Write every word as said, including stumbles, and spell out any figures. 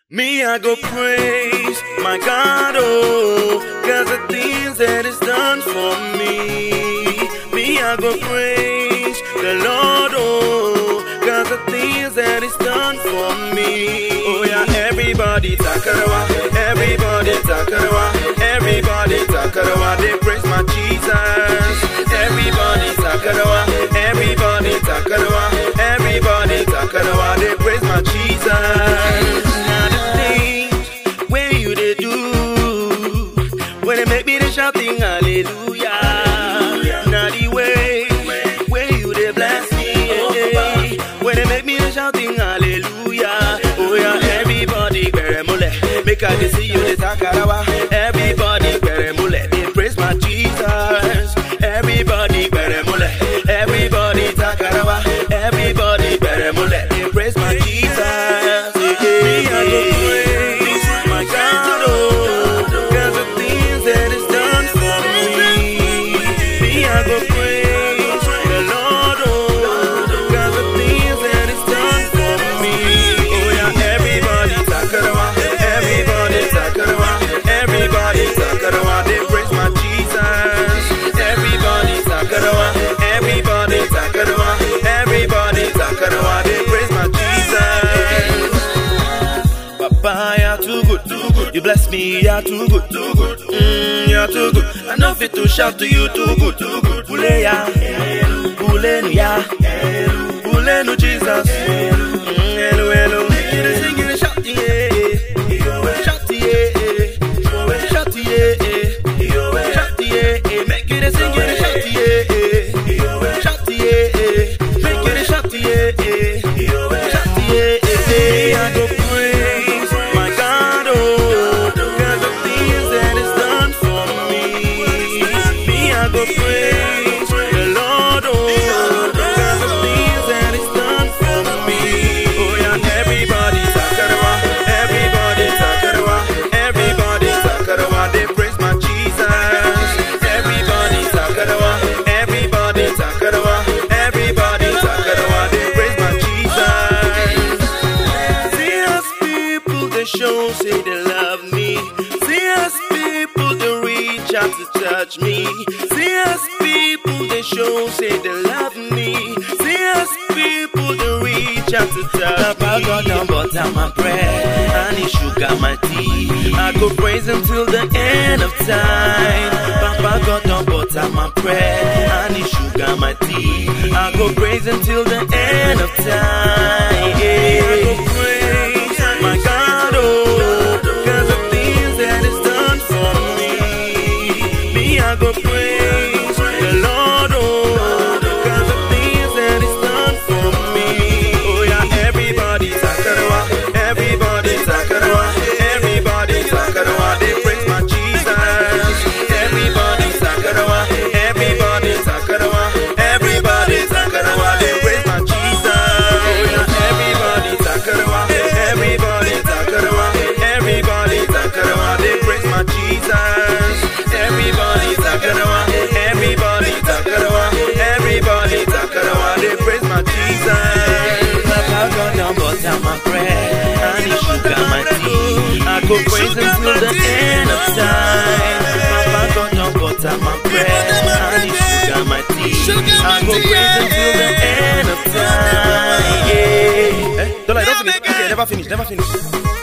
Me, I go praise my God, oh, cause the things that is done for me. Me, I go praise the Lord, oh, cause the things that is done for me. Oh yeah, everybody takarawa, everybody takarawa, everybody takarawa, they praise my Jesus. Everybody takarawa, everybody takarawa, everybody takarawa, they praise my Jesus. When they make me the shouting hallelujah, now the way where you they bless me, yeah. When they make me the shouting hallelujah, oh yeah, everybody beremule, make I dey see you the takarawa. Everybody beremule, they praise my Jesus. Everybody beremule, everybody takarawa. Everybody beremule, they praise my Jesus. Me I go praise my God, oh, cause the things that is done for me. Me I go praise the Lord, oh, cause the things that is done for me. Oh yeah, everybody takarawa, everybody takarawa, everybody takarawa, they praise my Jesus. Everybody takarawa, everybody takarawa, everybody takarawa, they praise my Jesus. Papa, you're too good, too good. You bless me, you're too good, too good. Mm, you're too good. I know fit to shout to you, too good, too good. Bule ya, bule nu ya, bule nu Jesus. Mm, hello, hello. Get a sing, get a shout, yeah, shout, yeah, shout, yeah, shout, yeah. Make it a sing, get a shout, yeah, shout, yeah. Make it a shout, yeah, shout, yeah. I go praise my God, oh, cause the things that is done for me. Me, I go praise the Lord, oh, cause the things that is done for me. Oh yeah, everybody takarawa, everybody takarawa, everybody takarawa, they praise my Jesus. Everybody takarawa, everybody takarawa, everybody takarawa, they praise my Jesus. See us people, they show, say they love me. See us people, they reach out to touch me. See us people, they show, say they love me. See us people, they reach out to touch me. Papa got down butter my bread, and he sugar my tea. I go praise him till the end of time. Papa got down butter my bread, and he sugar my tea. I go praise him till the end of time. Yeah. I go praise my God, oh, cause the things that is done for me. Me, I go praise the Lord, oh, cause the things that is done for me. Oh yeah, everybody takarawa, everybody takarawa, everybody takarawa, they praise my Jesus. Everybody takarawa, everybody takarawa, everybody takarawa, they praise my Jesus. Oh yeah, everybody takarawa, everybody takarawa, everybody takarawa, they praise my Jesus. Everybody takarawa, everybody takarawa, everybody takarawa, they praise my Jesus. Papa got down butter my bread, and he sugar my tea. I go praise him till the end of time. Papa got down butter my bread, and he sugar my tea. I go praise him till the end of time. Yeah. Eh? Don't lie, don't finish. Okay, never finish, never finish.